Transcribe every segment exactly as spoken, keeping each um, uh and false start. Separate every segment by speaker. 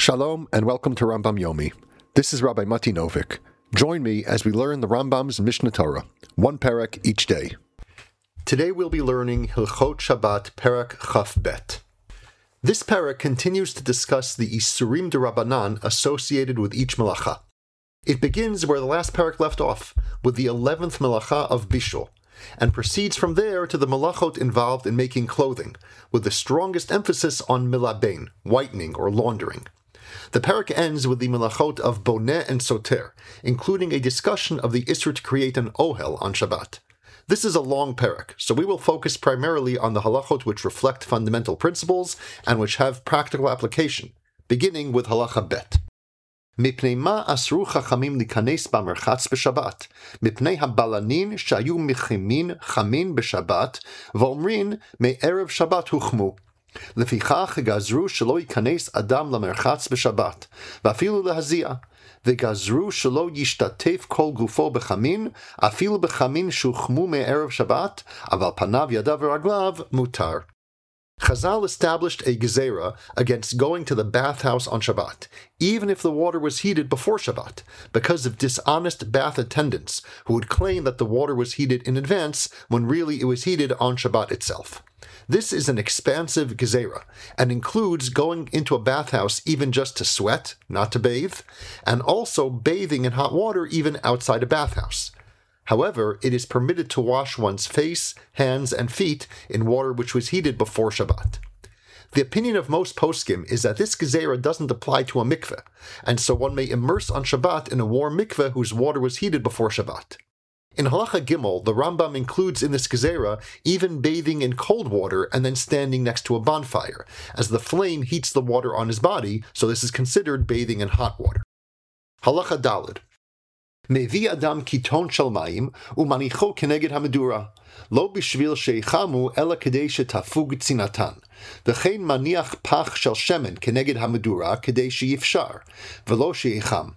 Speaker 1: Shalom and welcome to Rambam Yomi. This is Rabbi Mati Novik. Join me as we learn the Rambam's Mishnah Torah, one parak each day. Today we'll be learning Hilchot Shabbat Parak Chaf Bet. This parak continues to discuss the Isurim D'Rabbanan associated with each melacha. It begins where the last parak left off, with the eleventh melacha of Bishul, and proceeds from there to the melachot involved in making clothing, with the strongest emphasis on milabein, whitening or laundering. The parak ends with the melachot of boneh and soter, including a discussion of the issur to create an ohel on Shabbat. This is a long parak, so we will focus primarily on the halachot which reflect fundamental principles and which have practical application, beginning with halacha bet. מפני מה אסרו חכמים להיכנס במרחץ בשבת? מפני הבלנין שהיו מכימין חמין בשבת, ואומרין מערב שבת הוחמו. לפיכך גזרו שלא ייכנס אדם למרחץ בשבת, ואפילו להזיע, וגזרו שלא ישתתף כל גופו בחמין, אפילו בחמין שהוחמו מערב שבת, אבל פניו ידיו ורגליו מותר. Chazal established a gezerah against going to the bathhouse on Shabbat, even if the water was heated before Shabbat, because of dishonest bath attendants who would claim that the water was heated in advance when really it was heated on Shabbat itself. This is an expansive gezerah, and includes going into a bathhouse even just to sweat, not to bathe, and also bathing in hot water even outside a bathhouse. However, it is permitted to wash one's face, hands, and feet in water which was heated before Shabbat. The opinion of most poskim is that this gezerah doesn't apply to a mikveh, and so one may immerse on Shabbat in a warm mikveh whose water was heated before Shabbat. In Halacha Gimel, the Rambam includes in this gezerah even bathing in cold water and then standing next to a bonfire, as the flame heats the water on his body, so this is considered bathing in hot water. Halacha Daled. מביא אדם קיטון של מים ומניחו כנגד המדורה, לא בשביל שיחמו אלא כדי שתפוג צנעתן, וכן מניח פח של שמן כנגד המדורה כדי שיפשר, ולא שיחם.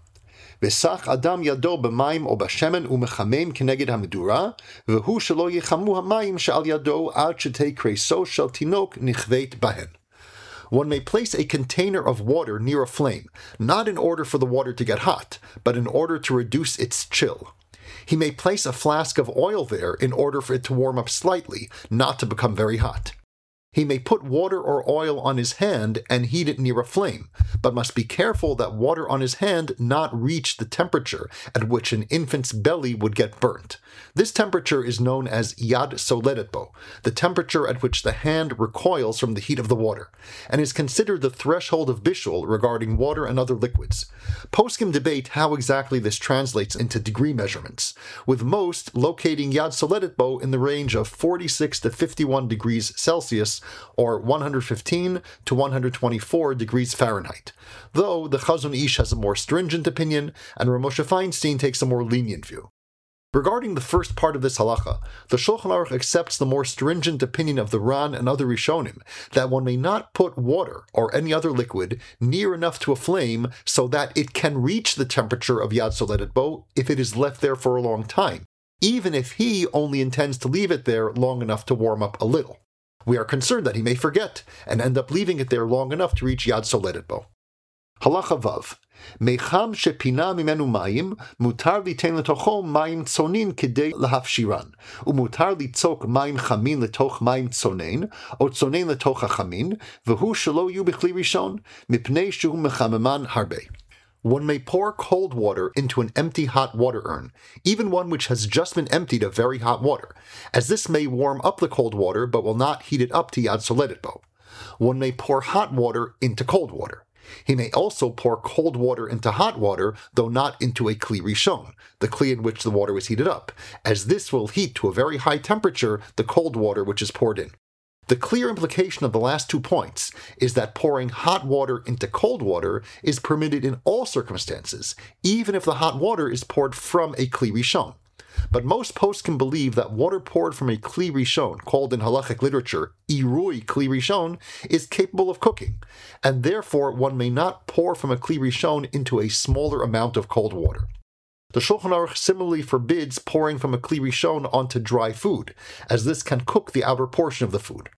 Speaker 1: וסח אדם ידו במים או בשמן ומחמם כנגד המדורה, והוא שלא יחמו המים שעל ידו עד שתי קריסו של תינוק נכווית בהן. One may place a container of water near a flame, not in order for the water to get hot, but in order to reduce its chill. He may place a flask of oil there in order for it to warm up slightly, not to become very hot. He may put water or oil on his hand and heat it near a flame, but must be careful that water on his hand not reach the temperature at which an infant's belly would get burnt. This temperature is known as yad soledet bo, the temperature at which the hand recoils from the heat of the water, and is considered the threshold of bishul regarding water and other liquids. Poskim debate how exactly this translates into degree measurements, with most locating yad soledet bo in the range of forty-six to fifty-one degrees Celsius, or one hundred fifteen to one hundred twenty-four degrees Fahrenheit, though the Chazon Ish has a more stringent opinion, and Ramosha Feinstein takes a more lenient view. Regarding the first part of this halacha, the Shulchan Aruch accepts the more stringent opinion of the Ran and other Rishonim that one may not put water or any other liquid near enough to a flame so that it can reach the temperature of Yad Soledet Bo if it is left there for a long time, even if he only intends to leave it there long enough to warm up a little. We are concerned that he may forget and end up leaving it there long enough to reach Yad Soledet Bo. Halacha Vav. Mecham shepina mimenu mayim, mutar liten letocho mayim tzonin kedei lahafshiran, umutar litzok mayim chamin letoch mayim tzonen, o tzonen letoch hachamin, v'hu shelo yu b'chli rishon, mipnei shu mechameman harbe. One may pour cold water into an empty hot water urn, even one which has just been emptied of very hot water, as this may warm up the cold water but will not heat it up to Yad Soledet Bo. One may pour hot water into cold water. He may also pour cold water into hot water, though not into a kli rishon, the kli in which the water was heated up, as this will heat to a very high temperature the cold water which is poured in. The clear implication of the last two points is that pouring hot water into cold water is permitted in all circumstances, even if the hot water is poured from a kli rishon. But most poskim believe that water poured from a kli rishon, called in halachic literature irui kli rishon, is capable of cooking, and therefore one may not pour from a kli rishon into a smaller amount of cold water. The Shulchan Aruch similarly forbids pouring from a kli rishon onto dry food, as this can cook the outer portion of the food.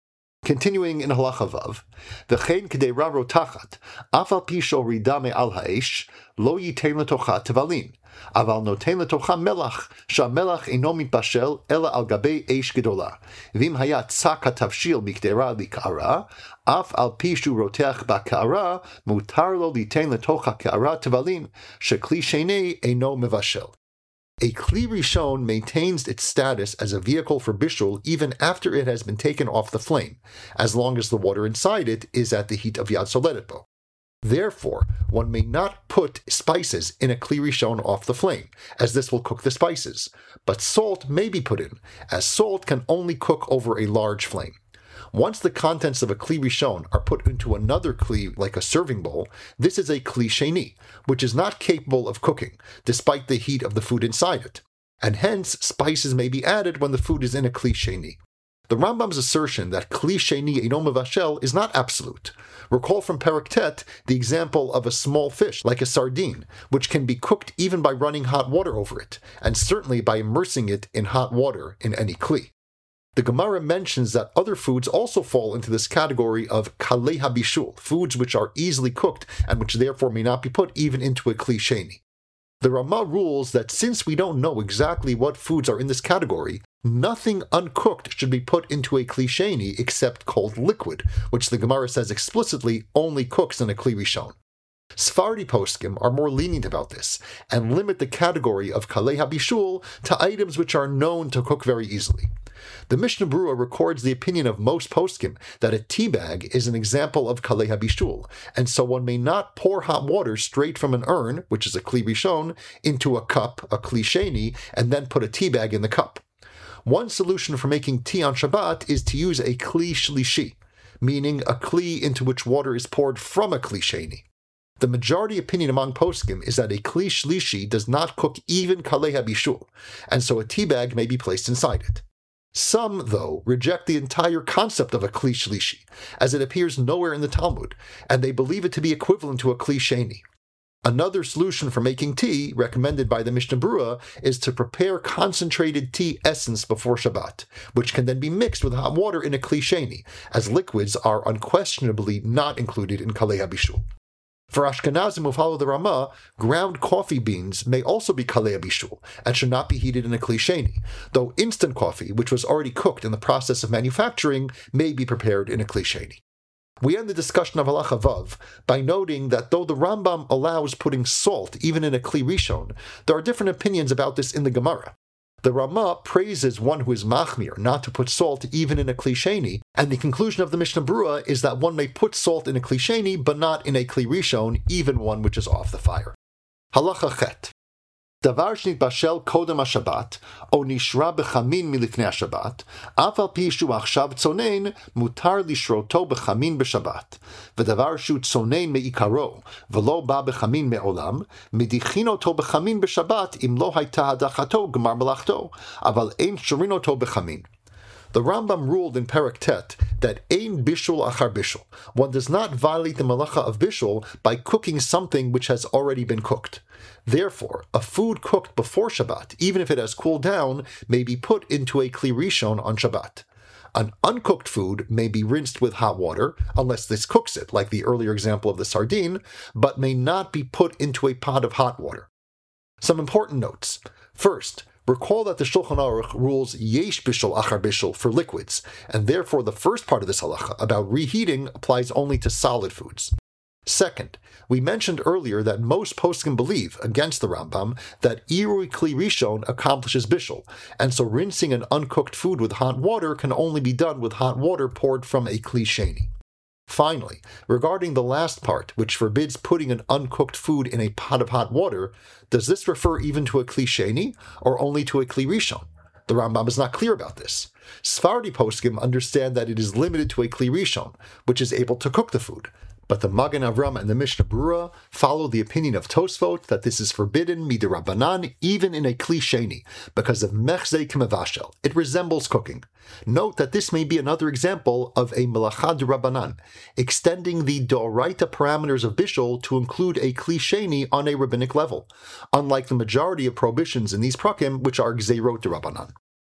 Speaker 1: Continuing in Halacha Vav, V'chein k'dei ra rotachat, af al pi shorida me'al ha'esh, lo yitein letocha tevalin, aval notein letocha melach, she'melach eino mitbashel ela al gabei eish gedola, v'im hayat tzak hatavshil mikdei ra lik'ara, af al pi shu roteach ba'ka'ara, mutar lo yitein letocha ka'ara tevalin, she'kli sheni eino mevashel. A Kli Rishon maintains its status as a vehicle for bishul even after it has been taken off the flame, as long as the water inside it is at the heat of Yad Soledetbo. Therefore, one may not put spices in a Kli Rishon off the flame, as this will cook the spices, but salt may be put in, as salt can only cook over a large flame. Once the contents of a Kli Rishon are put into another Kli, like a serving bowl, this is a Kli Sheni, which is not capable of cooking, despite the heat of the food inside it, and hence spices may be added when the food is in a Kli Sheni. The Rambam's assertion that Kli Sheni eino mevashel is not absolute. Recall from Perek Tet the example of a small fish, like a sardine, which can be cooked even by running hot water over it, and certainly by immersing it in hot water in any Kli. The Gemara mentions that other foods also fall into this category of kalei habishul, foods which are easily cooked and which therefore may not be put even into a Kli Sheni. The Rama rules that since we don't know exactly what foods are in this category, nothing uncooked should be put into a Kli Sheni except cold liquid, which the Gemara says explicitly only cooks in a Kli Rishon. Sephardi poskim are more lenient about this and limit the category of kalei habishul to items which are known to cook very easily. The Mishnah Berurah records the opinion of most poskim that a tea bag is an example of kalei habishul, and so one may not pour hot water straight from an urn, which is a Kli Rishon, into a cup, a Kli Sheni, and then put a tea bag in the cup. One solution for making tea on Shabbat is to use a Kli Shlishi, meaning a Kli into which water is poured from a Kli Sheni. The majority opinion among poskim is that a Kli Shlishi does not cook even kalei habishul, and so a tea bag may be placed inside it. Some, though, reject the entire concept of a Kli Shlishi, as it appears nowhere in the Talmud, and they believe it to be equivalent to a Kli Sheni. Another solution for making tea, recommended by the Mishnah Berurah, is to prepare concentrated tea essence before Shabbat, which can then be mixed with hot water in a Kli Sheni, as liquids are unquestionably not included in kalei habishul. For Ashkenazim who follow the Rama, ground coffee beans may also be kalei habishul and should not be heated in a Kli Sheni, though instant coffee, which was already cooked in the process of manufacturing, may be prepared in a Kli Sheni. We end the discussion of Halacha Vav by noting that though the Rambam allows putting salt even in a Kli Rishon, there are different opinions about this in the Gemara. The Rama praises one who is machmir not to put salt even in a Kli Sheni, and the conclusion of the Mishnah Berurah is that one may put salt in a Kli Sheni, but not in a Kli Rishon, even one which is off the fire. Halacha Chet. Davar shnitbashel kodem haShabbat, o nishra bechamin milifnei haShabbat, af al pi shu achshav tzonein, mutar lishroto bechamin b'Shabbat. V'davar shu tzonein me'ikaro, v'lo ba bechamin me'olam, medichin oto bechamin b'Shabbat im lo hayta hadachato gemar melachto, aval ein shorin oto bechamin. The Rambam ruled in Perek Tet that ein bishul achar bishul. One does not violate the malacha of bishul by cooking something which has already been cooked. Therefore, a food cooked before Shabbat, even if it has cooled down, may be put into a Kli Rishon on Shabbat. An uncooked food may be rinsed with hot water, unless this cooks it, like the earlier example of the sardine, but may not be put into a pot of hot water. Some important notes. First, recall that the Shulchan Aruch rules yesh bishul achar bishul for liquids, and therefore the first part of this halacha about reheating applies only to solid foods. Second, we mentioned earlier that most poskim believe, against the Rambam, that irui Kli Rishon accomplishes bishul, and so rinsing an uncooked food with hot water can only be done with hot water poured from a Kli Sheni. Finally, regarding the last part, which forbids putting an uncooked food in a pot of hot water, does this refer even to a Kli Sheni, or only to a Kli Rishon? The Rambam is not clear about this. Sephardi poskim understand that it is limited to a Kli Rishon, which is able to cook the food. But the Magen Avram and the Mishnah Berurah follow the opinion of Tosfot that this is forbidden midirabanan even in a Kli Sheni, because of mechzei k'mevashel. It resembles cooking. Note that this may be another example of a melacha d'Rabbanan, extending the d'oraita parameters of bishul to include a Kli Sheni on a rabbinic level, unlike the majority of prohibitions in these prakim, which are gzeirot d'Rabbanan.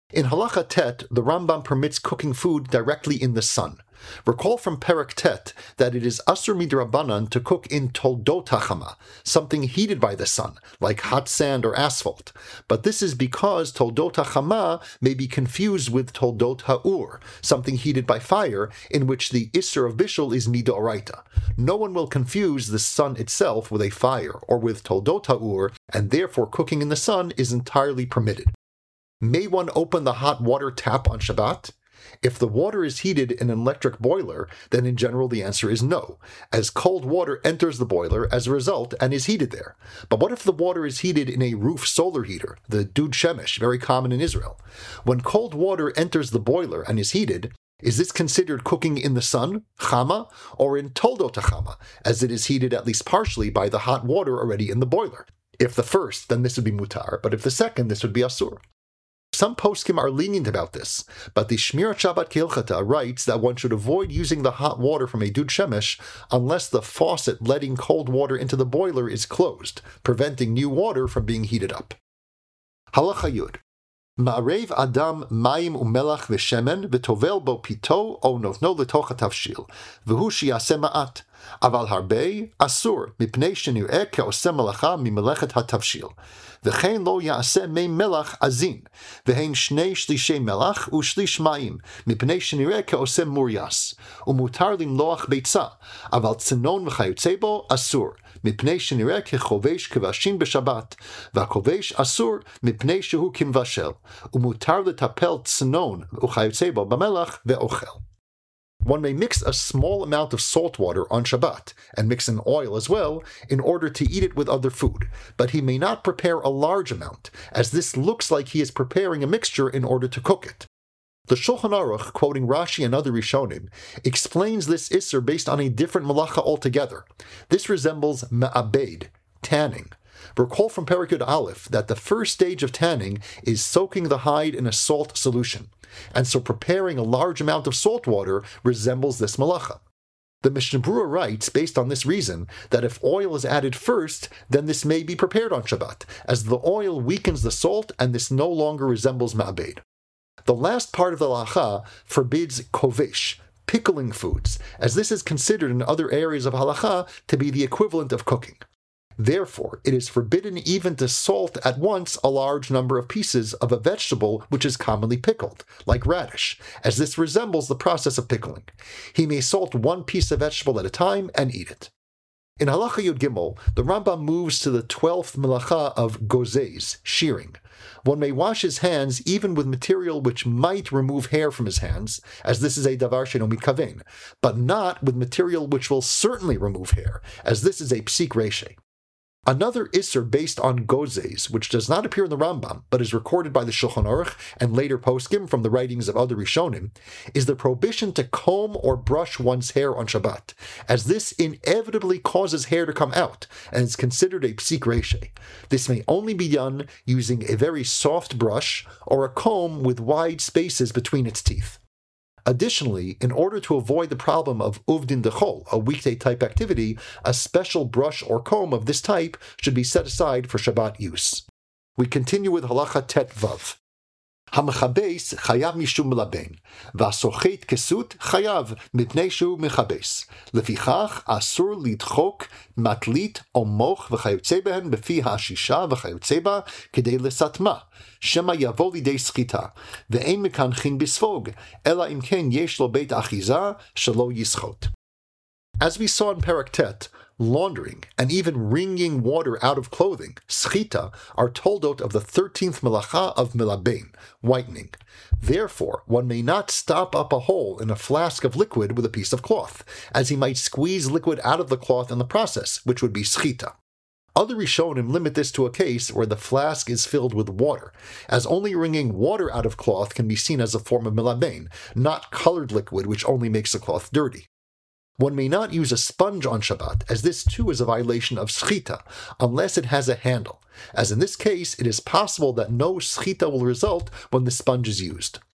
Speaker 1: In Halacha Tet, the Rambam permits cooking food directly in the sun. Recall from Perek Tet that it is Asur Midrabanan to cook in Toldot HaChama, something heated by the sun, like hot sand or asphalt. But this is because Toldot HaChama may be confused with Toldot HaUr, something heated by fire, in which the Isser of Bishul is Midoraita. No one will confuse the sun itself with a fire or with Toldot HaUr, and therefore cooking in the sun is entirely permitted. May one open the hot water tap on Shabbat? If the water is heated in an electric boiler, then in general the answer is no, as cold water enters the boiler as a result and is heated there. But what if the water is heated in a roof solar heater, the dud shemesh, very common in Israel? When cold water enters the boiler and is heated, is this considered cooking in the sun, chama, or in toldot chama, as it is heated at least partially by the hot water already in the boiler? If the first, then this would be mutar, but if the second, this would be asur. Some poskim are lenient about this, but the Shmirat Shabbat Kehilchata writes that one should avoid using the hot water from a dud shemesh unless the faucet letting cold water into the boiler is closed, preventing new water from being heated up. Halacha Yud. Ma'arev Adam mayim umelach v'shemen v'tovel bo pito o notno letoch hatavshil v'hu sheyaseh ma'at aval harbe asur mipnei shenireh ke'oseh melacha mimelechet hatavshil v'chein lo ya'aseh mei melach azin v'hein shnei shlishei melach u'shlish mayim mipnei shenireh ke'oseh muryas u'mutar limloach beitza aval tzinon v'chayotze bo asur mipnei shenireh kechovesh kevashin b'shabbat v'akovesh asur mipnei shehu kimvashel umutar letapel tznon uchayotze bo b'melach ve'ochel. One may mix a small amount of salt water on Shabbat and mix in oil as well in order to eat it with other food, but he may not prepare a large amount, as this looks like he is preparing a mixture in order to cook it. The Shulchan Aruch, quoting Rashi and other Rishonim, explains this Isser based on a different malacha altogether. This resembles ma'abed, tanning. Recall from Perek Yud Aleph that the first stage of tanning is soaking the hide in a salt solution, and so preparing a large amount of salt water resembles this malacha. The Mishnah Berurah writes, based on this reason, that if oil is added first, then this may be prepared on Shabbat, as the oil weakens the salt and this no longer resembles ma'abed. The last part of the halacha forbids kovesh, pickling foods, as this is considered in other areas of halacha to be the equivalent of cooking. Therefore, it is forbidden even to salt at once a large number of pieces of a vegetable which is commonly pickled, like radish, as this resembles the process of pickling. He may salt one piece of vegetable at a time and eat it. In Halacha Yud Gimel, the Rambam moves to the twelfth melacha of gozez, shearing. One may wash his hands even with material which might remove hair from his hands, as this is a davar she'eino mitkaven, but not with material which will certainly remove hair, as this is a psik reshe. Another Isser based on gozes, which does not appear in the Rambam, but is recorded by the Shulchan Aruch and later poskim from the writings of other Rishonim, is the prohibition to comb or brush one's hair on Shabbat, as this inevitably causes hair to come out, and is considered a psik reshe. This may only be done using a very soft brush or a comb with wide spaces between its teeth. Additionally, in order to avoid the problem of uvdin dechol, a weekday-type activity, a special brush or comb of this type should be set aside for Shabbat use. We continue with halacha tet vav. Hamechabes chayav mishum melaben, v'asochet kesut chayav mipnei shu mechabes. Lefichach asur lidchok matlit o moch v'chayotze behen befi ha'ashisha v'chayotze ba kedei lesatma. Shema yavo lidei schita, ve'ein mekanchin bisfog, ela im ken yesh lo beit achiza shelo yischot. As we saw in Perek Tet, laundering and even wringing water out of clothing, schita, are toldot of the thirteenth melacha of melaben, whitening. Therefore, one may not stop up a hole in a flask of liquid with a piece of cloth, as he might squeeze liquid out of the cloth in the process, which would be schita. Other Rishonim limit this to a case where the flask is filled with water, as only wringing water out of cloth can be seen as a form of melaben, not colored liquid which only makes the cloth dirty. One may not use a sponge on Shabbat, as this too is a violation of schita, unless it has a handle, as in this case it is possible that no schita will result when the sponge is used.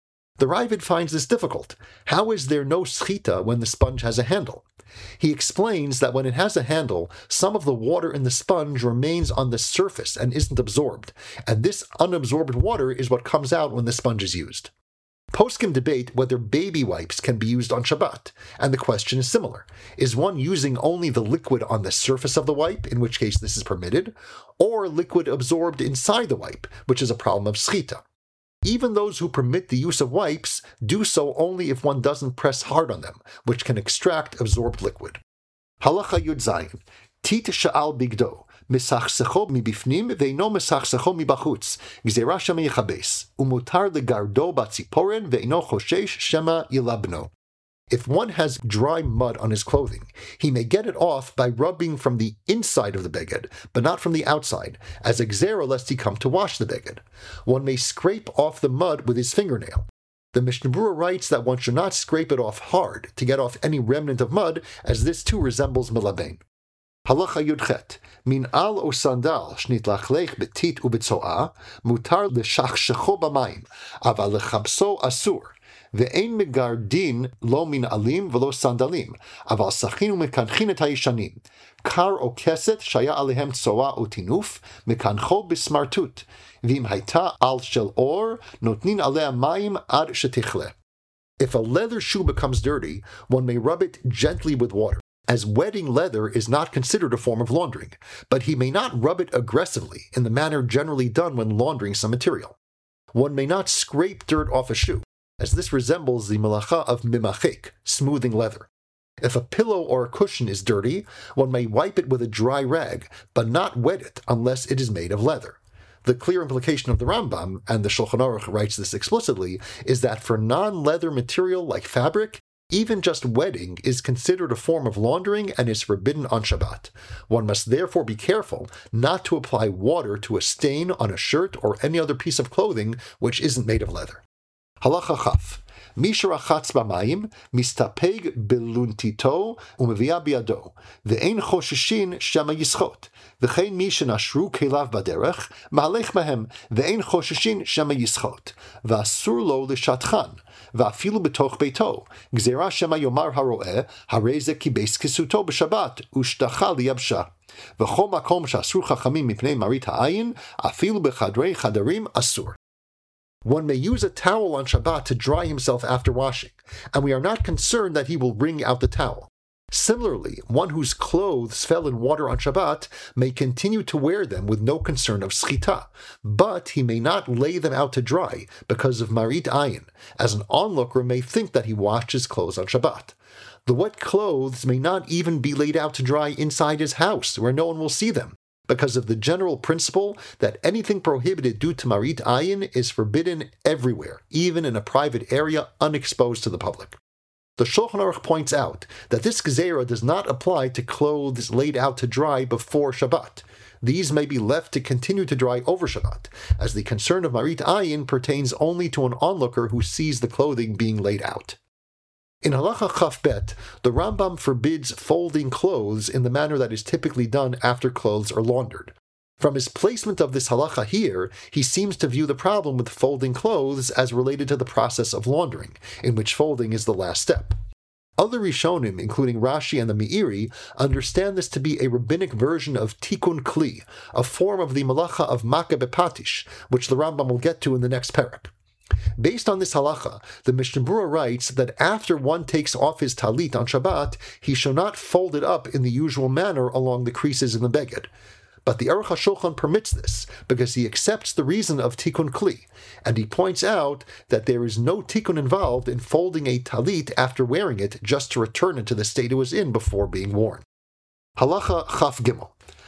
Speaker 1: The Ravid finds this difficult. How is there no schita when the sponge has a handle? He explains that when it has a handle, some of the water in the sponge remains on the surface and isn't absorbed, and this unabsorbed water is what comes out when the sponge is used. Poskim debate whether baby wipes can be used on Shabbat, and the question is similar. Is one using only the liquid on the surface of the wipe, in which case this is permitted, or liquid absorbed inside the wipe, which is a problem of schita? Even those who permit the use of wipes do so only if one doesn't press hard on them, which can extract absorbed liquid. Halacha Yud Zayin. Tit sha'al bigdo. Mesachsecho mibifnim ve'ino mesachsecho mibachutz. Gzera shema yechabes. Umutar legardo batziporen ve'ino choshesh shema yilabno. If one has dry mud on his clothing, he may get it off by rubbing from the inside of the beged, but not from the outside, as a gzera lest he come to wash the beged. One may scrape off the mud with his fingernail. The Mishnah Berurah writes that one should not scrape it off hard to get off any remnant of mud, as this too resembles milabein. Halacha Yudchet. Min al o sandal shnitlachlech betit ubetzoa, mutar leshachshecho b'mayim, aval lechabso asur. Ve'ein megardin lo min alim v'lo sandalim, aval sachinu mekanchin et hayishanim. Kar o keset shaya alehem tzoa o tinuf, mekancho bismartut. V'im hayta al shel or, notnin alea mayim ad shetichle. If a leather shoe becomes dirty, one may rub it gently with water, as wetting leather is not considered a form of laundering, but he may not rub it aggressively in the manner generally done when laundering some material. One may not scrape dirt off a shoe, as this resembles the malacha of mimachek, smoothing leather. If a pillow or a cushion is dirty, one may wipe it with a dry rag, but not wet it unless it is made of leather. The clear implication of the Rambam, and the Shulchan Aruch writes this explicitly, is that for non-leather material like fabric, even just wetting is considered a form of laundering and is forbidden on Shabbat. One must therefore be careful not to apply water to a stain on a shirt or any other piece of clothing which isn't made of leather. Halacha Chaf. Misharachatz b'mayim mistapeg beluntito umevia biado ve'ein choshishin shema yischot v'chein mi shenashru kelav baderech ma'alech mahem ve'ein choshishin shema yischot v'asur lo l'shatchan v'afilu b'toch beito gzera shema yomar haroeh hareze kibes kisuto b'shabbat ushtacha liyabsha v'chol makom shasur chachamim mipnei marit ha'ayin afilu b'chadrei chadarim asur. One may use a towel on Shabbat to dry himself after washing, and we are not concerned that he will wring out the towel. Similarly, one whose clothes fell in water on Shabbat may continue to wear them with no concern of schita, but he may not lay them out to dry because of marit ayin, as an onlooker may think that he washed his clothes on Shabbat. The wet clothes may not even be laid out to dry inside his house, where no one will see them, because of the general principle that anything prohibited due to marit ayin is forbidden everywhere, even in a private area unexposed to the public. The Shulchan Aruch points out that this gezerah does not apply to clothes laid out to dry before Shabbat. These may be left to continue to dry over Shabbat, as the concern of marit ayin pertains only to an onlooker who sees the clothing being laid out. In Halacha Chaf Bet, the Rambam forbids folding clothes in the manner that is typically done after clothes are laundered. From his placement of this halacha here, he seems to view the problem with folding clothes as related to the process of laundering, in which folding is the last step. Other Rishonim, including Rashi and the Meiri, understand this to be a rabbinic version of Tikkun Kli, a form of the malacha of Makeh Bepatish, which the Rambam will get to in the next parak. Based on this halacha, the Mishnah Berurah writes that after one takes off his talit on Shabbat, he shall not fold it up in the usual manner along the creases in the beged. But the Aruch HaShulchan permits this, because he accepts the reason of Tikkun Kli, and he points out that there is no tikkun involved in folding a talit after wearing it just to return it to the state it was in before being worn. Halacha Chaf Gimel.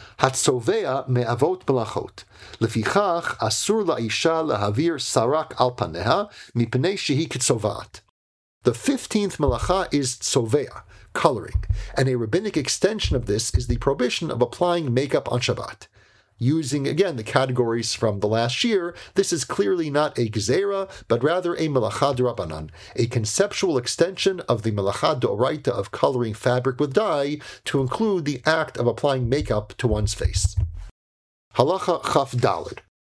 Speaker 1: Hatzovea me'avot melachot. Lefichach asur la'isha lahavir sarak al paneha mipnei shehi kitzovat. The fifteenth melacha is tzovea, coloring, and a rabbinic extension of this is the prohibition of applying makeup on Shabbat. Using, again, the categories from the last year, this is clearly not a gezerah, but rather a melacha d'Rabbanan, a conceptual extension of the melacha d'oraita of coloring fabric with dye to include the act of applying makeup to one's face. Halacha Chaf Daled.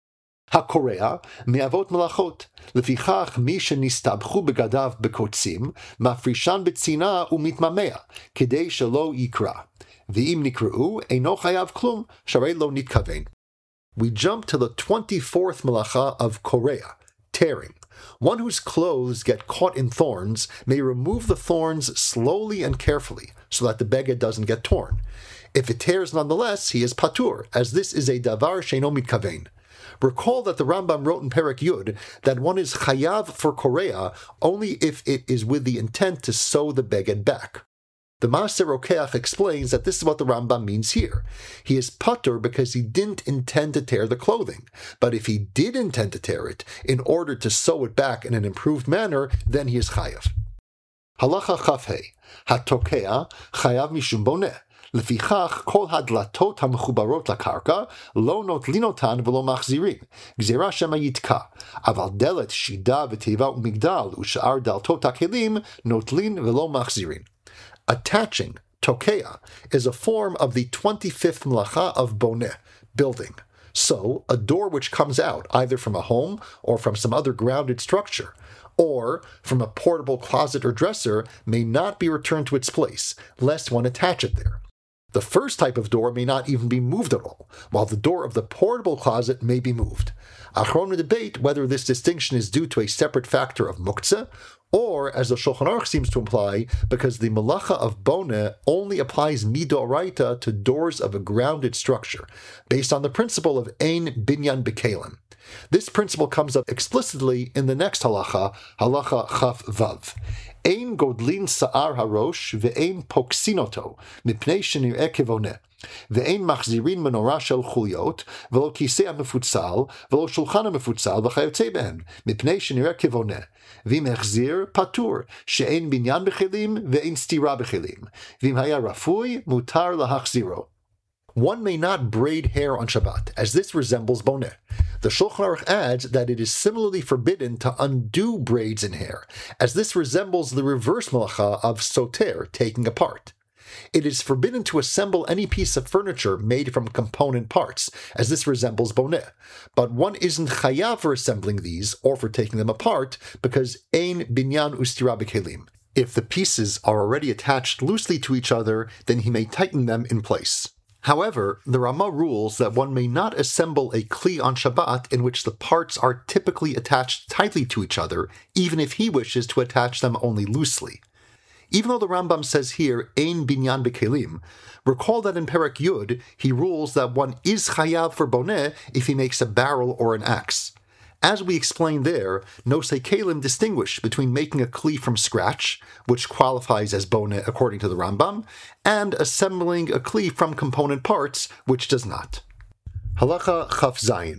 Speaker 1: הקורע מאבות מלאכות, לפיכך מי שנסתבכו בגדיו בקוצים, מפרישן בצינה ומתממע, כדי שלא יקרע. ואם נקראו, אינו חייב כלום, שהרי לא נתכוון. We jump to the twenty-fourth malacha of korea, tearing. One whose clothes get caught in thorns may remove the thorns slowly and carefully, so that the beged doesn't get torn. If it tears nonetheless, he is patur, as this is a davar sheino mitkaven. Recall that the Rambam wrote in Perek Yud that one is chayav for korea only if it is with the intent to sew the beged back. The Maaser Rokeach explains that this is what the Rambam means here. He is patur because he didn't intend to tear the clothing, but if he did intend to tear it in order to sew it back in an improved manner, then he is chayav. Halacha chafhei, hatokea chayav mishum boneh. לפיכך כל הדלתות המחוברות לקרקע לא נוטלין אותן ולא מחזירים, גזירה שמא יתקע, אבל דלת שידה ותיבה ומגדל ושאר דלתות הכלים נוטלין ולא מחזירים. Attaching, tokea, is a form of the twenty-fifth melacha of boneh, building. So, a door which comes out either from a home or from some other grounded structure, or from a portable closet or dresser, may not be returned to its place, lest one attach it there. The first type of door may not even be moved at all, while the door of the portable closet may be moved. Achrona debate whether this distinction is due to a separate factor of muktzeh, or, as the Shulchan Aruch seems to imply, because the malacha of boneh only applies midoraita to doors of a grounded structure, based on the principle of ein binyan b'kelim. This principle comes up explicitly in the next halacha, halacha chaf vav. Ein godlin sa'ar harosh ve'ein poksinoto, mipnei shenir'eh kevoneh. ואין מחזירין מנורה של חוליות, ולא כיסא המפוצל, ולא שולחן המפוצל, וכיוצא בהם, מפני שנראה כבונה. ואם החזיר, פטור, שאין בניין בכלים, ואין סתירה בכלים. ואם היה רפוי, מותר להחזירו. One may not braid hair on Shabbat, as this resembles boneh. The Shulchan Aruch adds that it is similarly forbidden to undo braids in hair, as this resembles the reverse malacha of soter, taking apart. It is forbidden to assemble any piece of furniture made from component parts, as this resembles boneh. But one isn't chayav for assembling these or for taking them apart, because ein binyan ustira b'kelim. If the pieces are already attached loosely to each other, then he may tighten them in place. However, the Rama rules that one may not assemble a kli on Shabbat in which the parts are typically attached tightly to each other, even if he wishes to attach them only loosely. Even though the Rambam says here, ein binyan b'kelim, recall that in Perek Yud, he rules that one is chayav for boneh if he makes a barrel or an axe. As we explained there, nosei kelim distinguish between making a kli from scratch, which qualifies as boneh according to the Rambam, and assembling a kli from component parts, which does not. Halacha chaf zayin.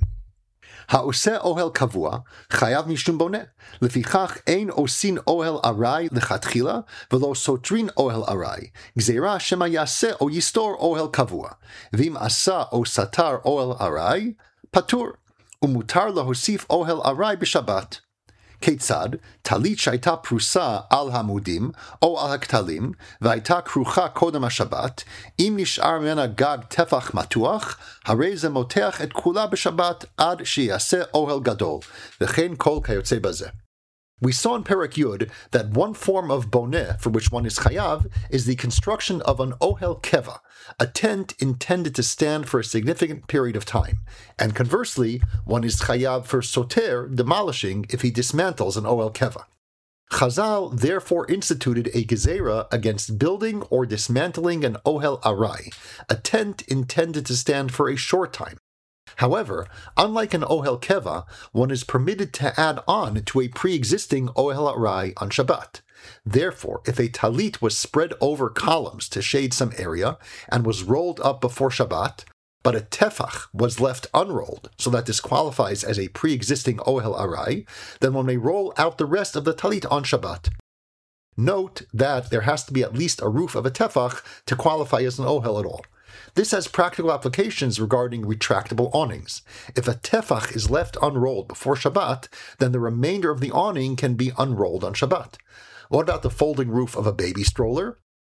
Speaker 1: העושה אוהל קבוע, חייב משום בונה. לפיכך אין עושים אוהל ארעי לכתחילה, ולא סותרין אוהל ארעי. גזירה שמא יעשה או יסתור אוהל קבוע. ואם עשה או סתר אוהל ארעי, פטור. ומותר להוסיף אוהל ארעי בשבת. כיצד? טלית שהייתה פרוסה על העמודים או על הכתלים והייתה כרוכה קודם השבת, אם נשאר ממנה גג טפח מתוח, הרי זה מותח את כולה בשבת עד שיעשה אוהל גדול, וכן כל כיוצא בזה. We saw in Perek Yud that one form of boneh for which one is chayav is the construction of an ohel keva, a tent intended to stand for a significant period of time, and conversely, one is chayav for soter, demolishing, if he dismantles an ohel keva. Chazal therefore instituted a gezerah against building or dismantling an ohel arai, a tent intended to stand for a short time. However, unlike an ohel keva, one is permitted to add on to a pre-existing ohel arai on Shabbat. Therefore, if a talit was spread over columns to shade some area and was rolled up before Shabbat, but a tefach was left unrolled, so that this qualifies as a pre-existing ohel arai, then one may roll out the rest of the talit on Shabbat. Note that there has to be at least a roof of a tefach to qualify as an ohel at all. This has practical applications regarding retractable awnings. If a tefach is left unrolled before Shabbat, then the remainder of the awning can be unrolled on Shabbat. What about the folding roof of a baby stroller?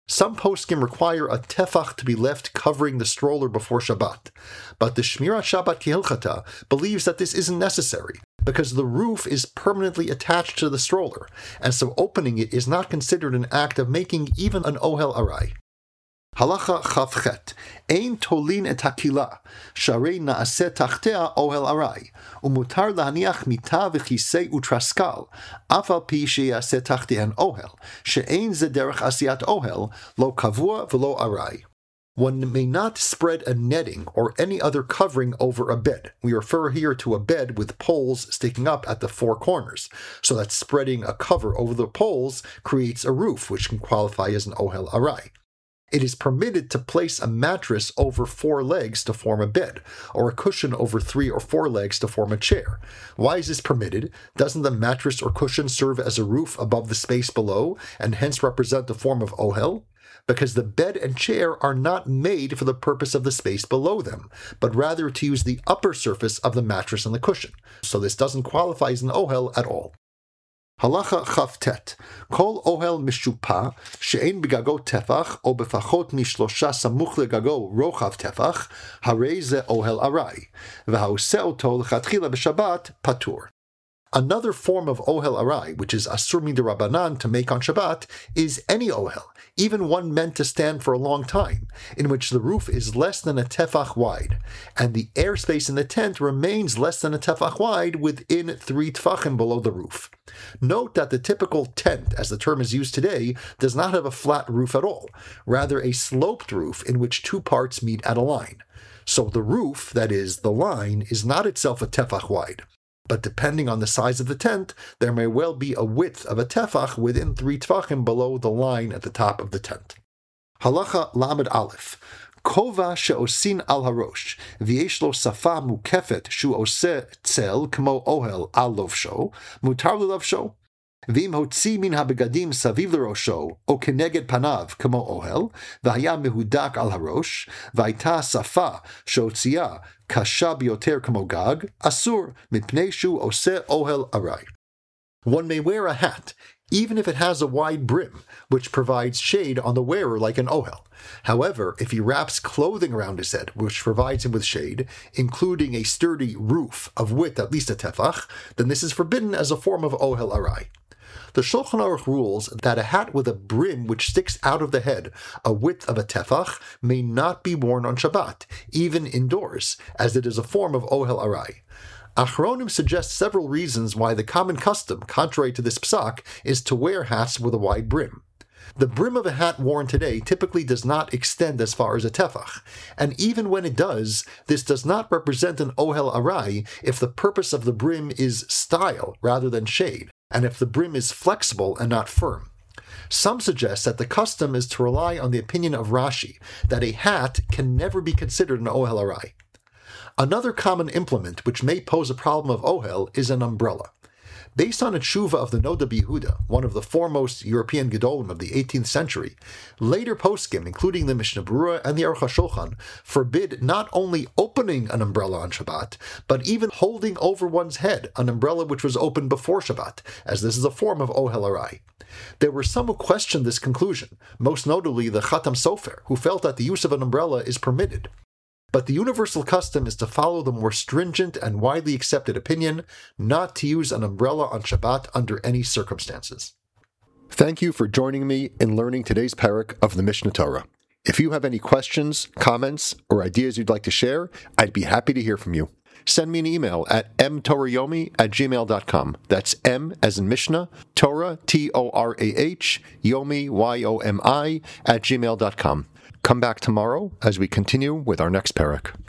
Speaker 1: Some poskim require a tefach to be left covering the stroller before Shabbat, but the Shmirat Shabbat Kehilchata believes that this isn't necessary, because the roof is permanently attached to the stroller, and so opening it is not considered an act of making even an ohel arai. Halacha chavchet, ein tolin et hakila, sharei naaseh tachtea ohel arai, umutar lahaniach mita v'chisei utraskal, af al pi sheyaseh tachtean ohel, she'ein ze derech asiyat ohel, lo kavua v'lo arai. One may not spread a netting or any other covering over a bed. We refer here to a bed with poles sticking up at the four corners, so that spreading a cover over the poles creates a roof, which can qualify as an ohel arai. It is permitted to place a mattress over four legs to form a bed, or a cushion over three or four legs to form a chair. Why is this permitted? Doesn't the mattress or cushion serve as a roof above the space below, and hence represent the form of ohel? Because the bed and chair are not made for the purpose of the space below them, but rather to use the upper surface of the mattress and the cushion. So this doesn't qualify as an ohel at all. Halacha chavtet, kol ohel mishupa, she'ein begago tefach, o befachot mishlosha samuch legago rochav tefach, harei ze ohel arai, v'haoseh oto l'chatchila b'shabbat patur. Another form of ohel arai, which is asur mid'Rabbanan to make on Shabbat, is any ohel, even one meant to stand for a long time, in which the roof is less than a tefach wide, and the airspace in the tent remains less than a tefach wide within three tefachim below the roof. Note that the typical tent, as the term is used today, does not have a flat roof at all, rather a sloped roof in which two parts meet at a line. So the roof, that is, the line, is not itself a tefach wide. But depending on the size of the tent, there may well be a width of a tefach within three tefachim below the line at the top of the tent. Halacha lamed aleph. Kova she'osin al harosh, v'yesh lo safa mukefet shu oseh tzel kmo ohel al lovsho, mutar l'lovsho. V'im hotzi min habegadim saviv l'rosho, o keneged panav kmo ohel, v'haya mehudak al harosh, v'ayta safa she'otzia kasha bioter kmo gag, asur mipnei shu oseh ohel arai. One may wear a hat, even if it has a wide brim, which provides shade on the wearer like an ohel. However, if he wraps clothing around his head, which provides him with shade, including a sturdy roof of width at least a tefach, then this is forbidden as a form of ohel arai. The Shulchan Aruch rules that a hat with a brim which sticks out of the head, a width of a tefach, may not be worn on Shabbat, even indoors, as it is a form of ohel arai. Achronim suggests several reasons why the common custom, contrary to this psak, is to wear hats with a wide brim. The brim of a hat worn today typically does not extend as far as a tefach, and even when it does, this does not represent an ohel arai if the purpose of the brim is style rather than shade, and if the brim is flexible and not firm. Some suggest that the custom is to rely on the opinion of Rashi, that a hat can never be considered an ohel arai. Another common implement which may pose a problem of ohel is an umbrella. Based on a tshuva of the Noda B'Yehuda, one of the foremost European Gedolim of the eighteenth century, later poskim, including the Mishnah Berurah and the Aruch HaShulchan, forbid not only opening an umbrella on Shabbat, but even holding over one's head an umbrella which was opened before Shabbat, as this is a form of ohel arai. There were some who questioned this conclusion, most notably the Chatam Sofer, who felt that the use of an umbrella is permitted. But the universal custom is to follow the more stringent and widely accepted opinion not to use an umbrella on Shabbat under any circumstances. Thank you for joining me in learning today's parak of the Mishnah Torah. If you have any questions, comments, or ideas you'd like to share, I'd be happy to hear from you. Send me an email at m torah yomi at gmail dot com. That's M as in Mishnah, Torah, T O R A H, Yomi, Y O M I, at gmail dot com. Come back tomorrow as we continue with our next parak.